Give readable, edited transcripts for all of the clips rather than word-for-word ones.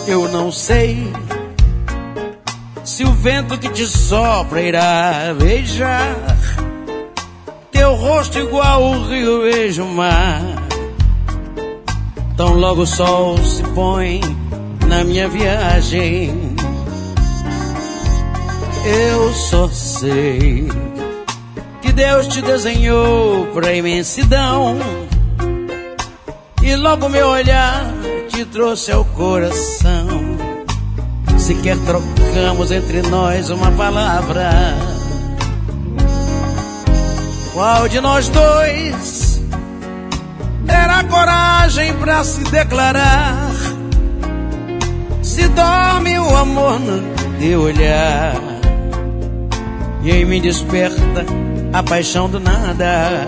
Eu não sei se o vento que te sopra irá beijar teu rosto igual o rio beija o mar. Tão logo o sol se põe na minha viagem, eu só sei que Deus te desenhou pra imensidão, e logo meu olhar te trouxe ao coração. Sequer trocamos entre nós uma palavra. Qual de nós dois terá coragem pra se declarar? Se dorme o amor no teu olhar e em mim desperta a paixão do nada.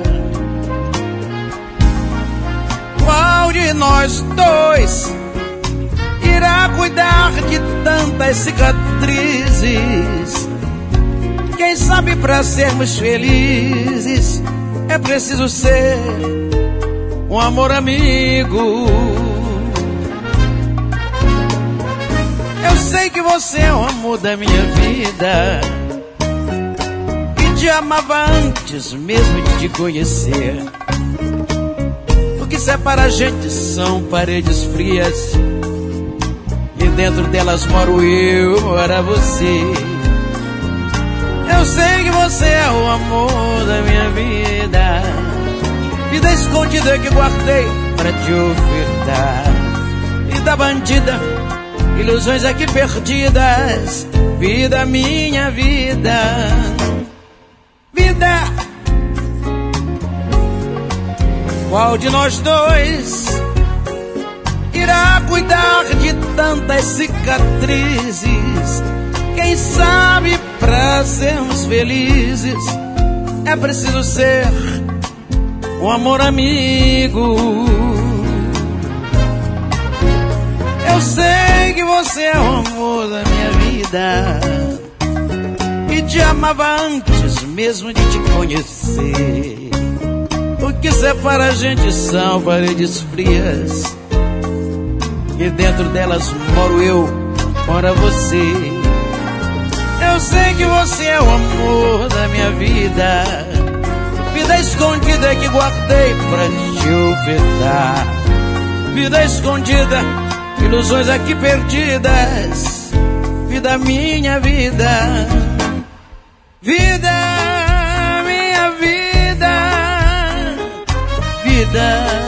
Qual de nós dois irá cuidar de tantas cicatrizes? Quem sabe pra sermos felizes é preciso ser um amor amigo. Eu sei que você é o amor da minha vida, que te amava antes mesmo de te conhecer. O que separa a gente são paredes frias, e dentro delas moro eu, mora você. Eu sei que você é o amor da minha vida, vida escondida que guardei pra te ofertar. Vida bandida, ilusões aqui perdidas, vida minha vida. Vida, qual de nós dois irá cuidar de tantas cicatrizes? Quem sabe pra sermos felizes é preciso ser um amor amigo. Eu sei que você é o amor da minha vida, e te amava antes mesmo de te conhecer. O que separa a gente são paredes frias, e dentro delas moro eu, mora você. Eu sei que você é o amor da minha vida, vida escondida que guardei pra te ofertar. Vida escondida, ilusões aqui perdidas, vida minha vida. Vida, minha vida, vida.